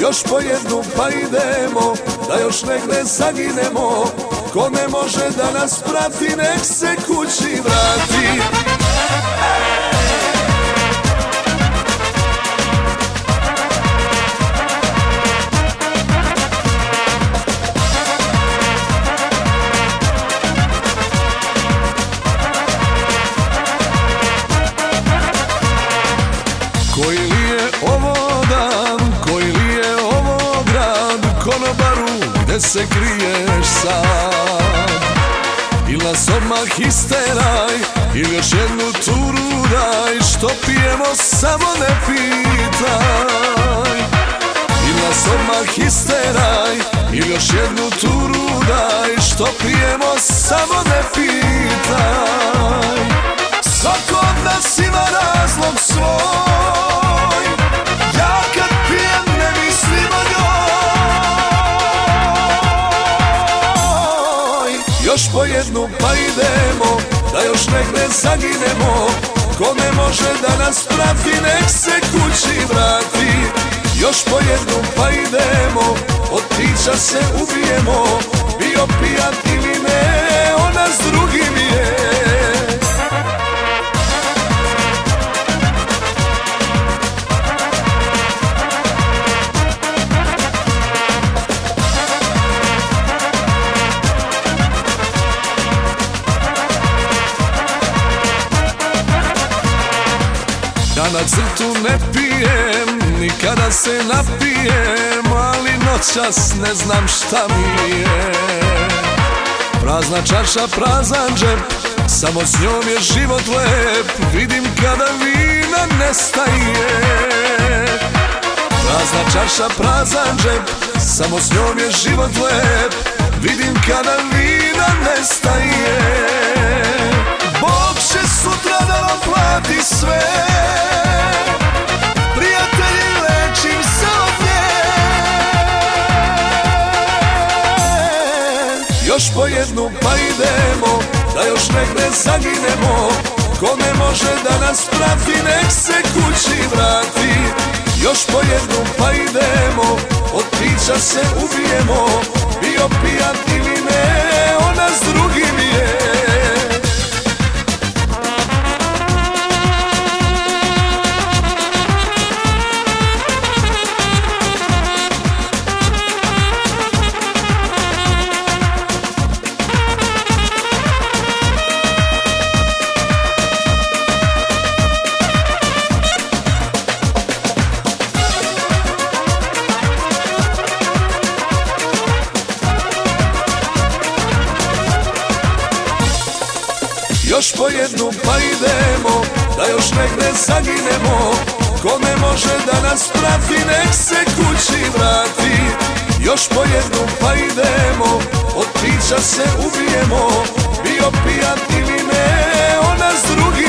još po jednu pa idemo, da još negde zaginemo. Ko ne može da nas prati, nek se kući vrati. Koji li je ovo dan, koji li je ovo grad, konobaru gde se kriješ sad? Il nas odmah isteraj, il još jednu turu daj, što pijemo samo ne pitaj. Il nas odmah isteraj, il još jednu turu daj, što pijemo samo ne pitaj. Svako od nas ima razlog svoj, ja kad pijem ne mislim o njoj. Još po jednu pa idemo, da još negde zaginemo. Ko ne može da nas prati, nek se kući vrati. Još po jednu pa idemo, od pića se ubijemo. Bio pijan ili ne, ona s drugim je. Ja na crtu ne pijem, nikada se napijem, ali noćas ne znam šta mi je. Prazna čaša, prazan džep, samo s njom je život lep, vidim kada vina nestaje. Prazna čaša, prazan džep, samo s njom je život lep, vidim kada vina nestaje. Bog će sutra da vam plati sve, prijatelji lečim se od nje. Još po jednu pa idemo, da još negde zaginemo. Ko ne može da nas prati, nek se kući vrati. Još po jednu pa idemo, od pića se ubijemo. Bio pijan ili ne, ona s drugim je. Još po jednu pa idemo, da još negde zaginemo. Ko ne može da nas prati, nek se kući vrati. Još po jednu pa idemo, od pića se ubijemo. Bio pijan ili ne, ona s drugim